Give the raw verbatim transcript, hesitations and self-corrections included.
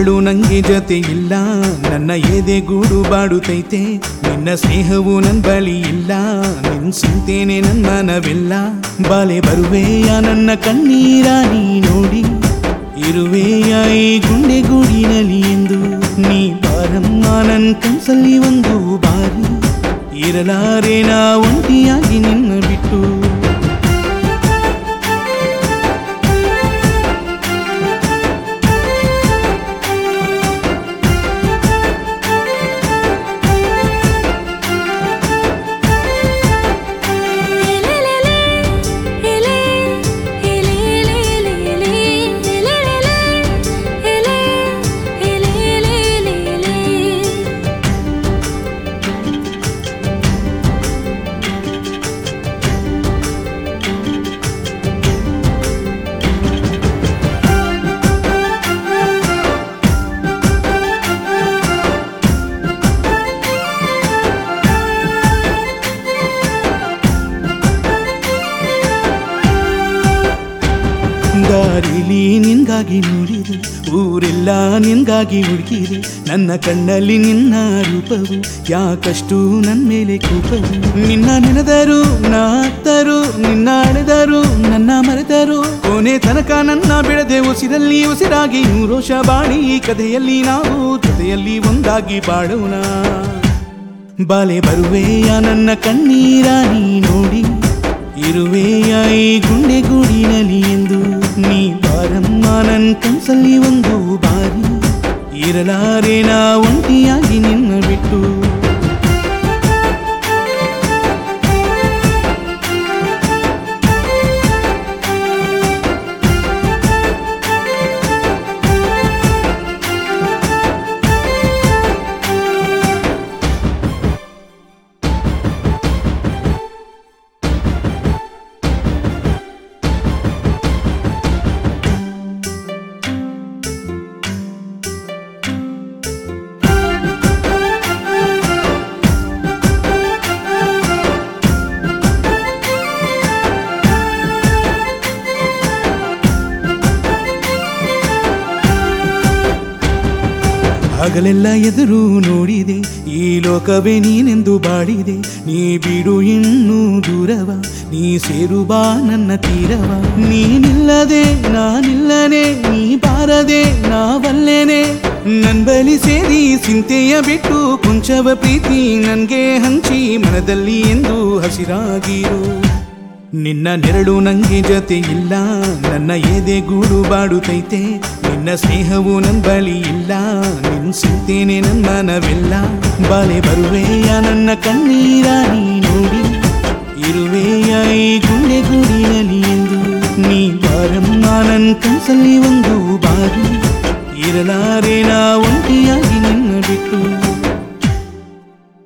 ನೆರಳು ನಂಗೆ ಜೊತೆ ಇಲ್ಲ, ನನ್ನ ಎದೆಗೂಡು ಬಾಡುತ್ತೈತೆ. ನಿನ್ನ ಸ್ನೇಹವು ನನ್ ಬಳಿ ಇಲ್ಲ, ನಿನ್ ಚಿಂತೇನೆ ನನ್ನ ಮನವೆಲ್ಲ. ಬಾಲೆ ಬರುವೆಯ ನನ್ನ ಕಣ್ಣೀರ ನೀ ನೋಡಿ, ಇರುವೆಯ ಈ ಗುಂಡೆ ಗೂಡಿನಲ್ಲಿ ಎಂದು. ನೀ ಬಾರಮ್ಮ ನನ್ ಕನ್ಸಲ್ಲಿ ಒಂದು ಬಾರಿ, ಇರಲಾರೆ ನಾ ಒಂಟಿಯಾಗಿ ನಿನ್ನ ಬಿಟ್ಟು. ದಾರಿಲಿ ನಿನ್ಗಾಗಿ ನೋಡಿದೆ, ಊರೆಲ್ಲ ನಿನ್ಗಾಗಿ ಹುಡುಕಿದೆ. ನನ್ನ ಕಣ್ಣಲ್ಲಿ ನಿನ್ನ ರೂಪವು, ಯಾಕಷ್ಟು ನನ್ನ ಮೇಲೆ ಕೋಪವು. ನಿನ್ನ ನೆನೆದರು ನಾತ್ತರು, ನಿನ್ನ ಅಳೆದರು ನನ್ನ ಮರೆತರು. ಕೊನೆ ತನಕ ನನ್ನ ಬಿಡದೆ ಉಸಿರಲ್ಲಿ ಉಸಿರಾಗಿ ನೂರೋಷ ಬಾಳಿ, ಕಥೆಯಲ್ಲಿ ನಾವು ಜೊತೆಯಲ್ಲಿ ಒಂದಾಗಿ ಬಾಳೋಣ. ಬಾಲೆ ಬರುವೆಯ ನನ್ನ ಕಣ್ಣೀರ ನೀ ನೋಡಿ, ಇರುವೆಯ ಈ ಗುಂಡೆ ಗೂಡಿನಲ್ಲಿ ಎಂದು. ನೀ ಬಾರಮ್ಮ ನನ್ ಕನ್ಸಲ್ಲಿ ಒಂದು ಬಾರಿ, ಇರಲಾರೆ ನಾ ಒಂಟಿಯಾಗಿ ನಿನ್ನ ಬಿಟ್ಟು. ಹಗಲೆಲ್ಲ ಎದುರು ನೋಡಿದೆ, ಈ ಲೋಕವೇ ನೀನೆಂದು ಬಾಡಿದೆ. ನೀ ಬಿಡು ಇನ್ನೂ ದೂರವ, ನೀ ಸೇರು ಬಾ ನನ್ನ ತೀರವ. ನೀನಿಲ್ಲದೆ ನಾನಿಲ್ಲನೆ, ನೀ ಬಾರದೆ ನಾವಲ್ಲೇನೆ. ನನ್ ಬಲಿ ಸೇರಿ ಚಿಂತೆಯ ಬಿಟ್ಟು, ಕೊಂಚವ ಪ್ರೀತಿ ನನ್ಗೆ ಹಂಚಿ ಮನದಲ್ಲಿ ಎಂದು ಹಸಿರಾಗಿರು. ನಿನ್ನ ನೆರಳು ನಂಗೆ ಜೊತೆ ಇಲ್ಲ, ನನ್ನ ಎದೆಗೂಡು ಬಾಡುತ್ತೈತೆ. ನಿನ್ನ ಸ್ನೇಹವು ನನ್ ಬಳಿ ಇಲ್ಲ, ನಿನ್ ಚಿಂತೇನೆ ನನ್ನ ಮನವೆಲ್ಲ. ಬಾಲೆ ಬರುವೆಯ ನನ್ನ ಕಣ್ಣೀರ ನೀ ನೋಡಿ, ಇರುವೆಯ ಈ ಗುಂಡೆ ಗೂಡಿನಲ್ಲಿ ಎಂದು. ನೀ ಬಾರಮ್ಮ ನನ್ ಕನ್ಸಲ್ಲಿ ಒಂದು ಬಾರಿ, ಇರಲಾರೆ ನಾ ಒಂಟಿಯಾಗಿ ನಿನ್ನ ಬಿಟ್ಟು.